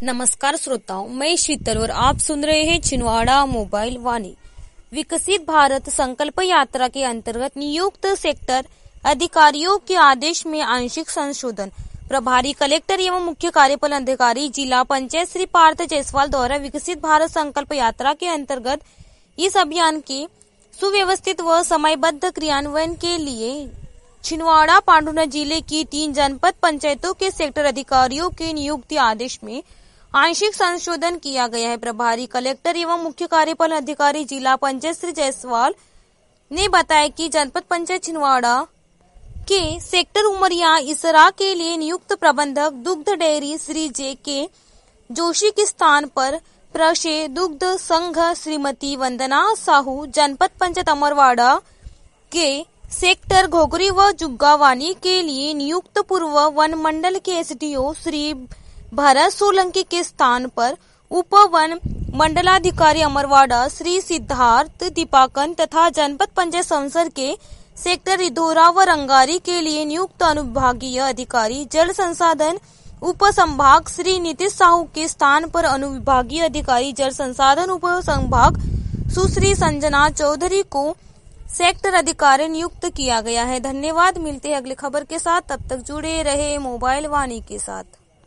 नमस्कार श्रोताओं, मैं शीतल और आप सुन रहे हैं छिंदवाड़ा मोबाइल वाणी। विकसित भारत संकल्प यात्रा के अंतर्गत नियुक्त सेक्टर अधिकारियों के आदेश में आंशिक संशोधन। प्रभारी कलेक्टर एवं मुख्य कार्यपालन अधिकारी जिला पंचायत श्री पार्थ जायसवाल द्वारा विकसित भारत संकल्प यात्रा के अंतर्गत इस अभियान के सुव्यवस्थित व समयबद्ध क्रियान्वयन के लिए छिंदवाड़ा पांडुना जिले की 3 जनपद पंचायतों के सेक्टर अधिकारियों के नियुक्ति आदेश में आंशिक संशोधन किया गया है। प्रभारी कलेक्टर एवं मुख्य कार्यपालन अधिकारी जिला पंचायत श्री जायसवाल ने बताया कि जनपद पंचायत छिंदवाड़ा के सेक्टर उमरिया इसरा के लिए नियुक्त प्रबंधक दुग्ध डेयरी श्री जे.के. जोशी के स्थान पर प्रशे दुग्ध संघ श्रीमती वंदना साहू, जनपद पंचायत अमरवाड़ा के सेक्टर घोगरी व जुग्गावानी के लिए नियुक्त पूर्व वन मंडल के एसडीओ श्री भरत सोलंकी के स्थान पर उप वन मंडलाधिकारी अमरवाड़ा श्री सिद्धार्थ दीपाकन तथा जनपद पंचायत संसद के सेक्टर रिधोरा व रंगारी के लिए नियुक्त अनुविभागीय अधिकारी जल संसाधन उप संभाग श्री नीतीश साहू के स्थान पर अनुविभागीय अधिकारी जल संसाधन उप संभाग सुश्री संजना चौधरी को सेक्टर अधिकारी नियुक्त किया गया है। धन्यवाद। मिलते हैं अगली खबर के साथ, तब तक जुड़े रहे मोबाइल वाणी के साथ।